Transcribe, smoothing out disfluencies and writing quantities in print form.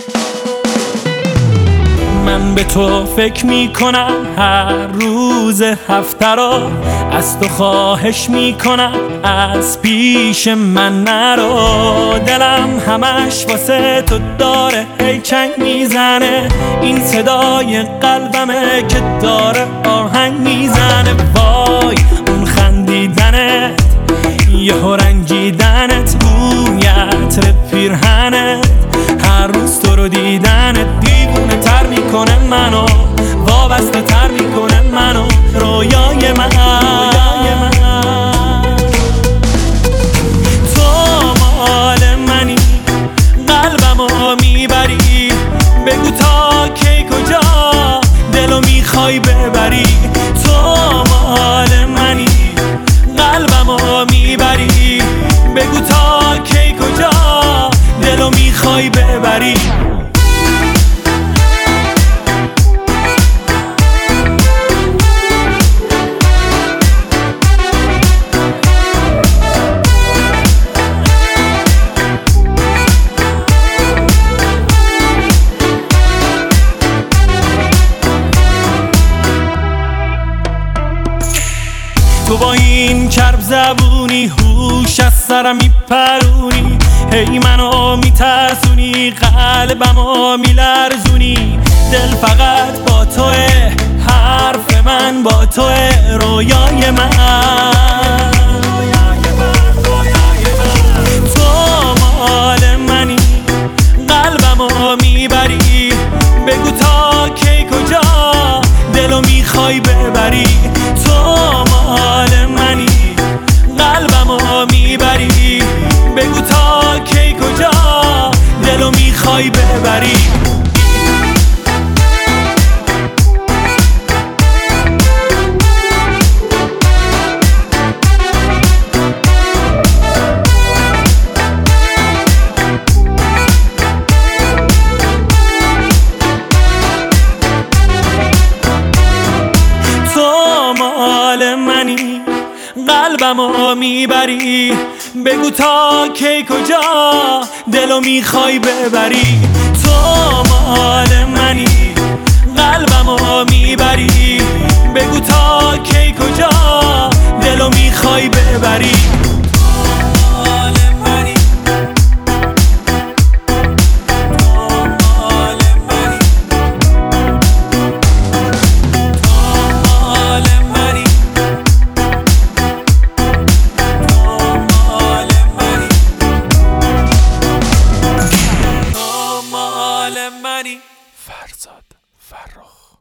من به تو فکر میکنم هر روز هفته را، از تو خواهش میکنم از پیش من نرو. دلم همش واسه تو داره هی چنگ میزنه، این صدای قلبمه که داره آهنگ میزنه. وای اون خندیدنت، یهو رنجیدنت، بوی عطر پیرهنت، هر روز تو رو دیدنت دیوونه تر میکنه منو، وابسته تر میکنه منو، رویای من. تو مال منی، قلبمو میبری، بگو تا کی کجا دلو میخوای ببری. تو مال منی، قلبمو میبری، بگو تا کی کجا دلو میخوای ببری. تو با این کرب زبونی هوش از سرم میپرونی، هی منو میترسونی، قلبمو میلرزونی. دل فقط با توه، حرف من با توه، رویای من. تو مال منی، قلبمو میبری، بگو تا کی کجا دلو میخوای ببری. تو مال منی، قلبمو میبری، بگو تا کی کجا دلو میخوای ببری. مال منی، قلبمو میبری، بگو تا کی کجا دلو میخوای ببری. تو مال منی، قلبمو میبری، بگو تا کی کجا دلو میخوای ببری. فرزاد فرخ.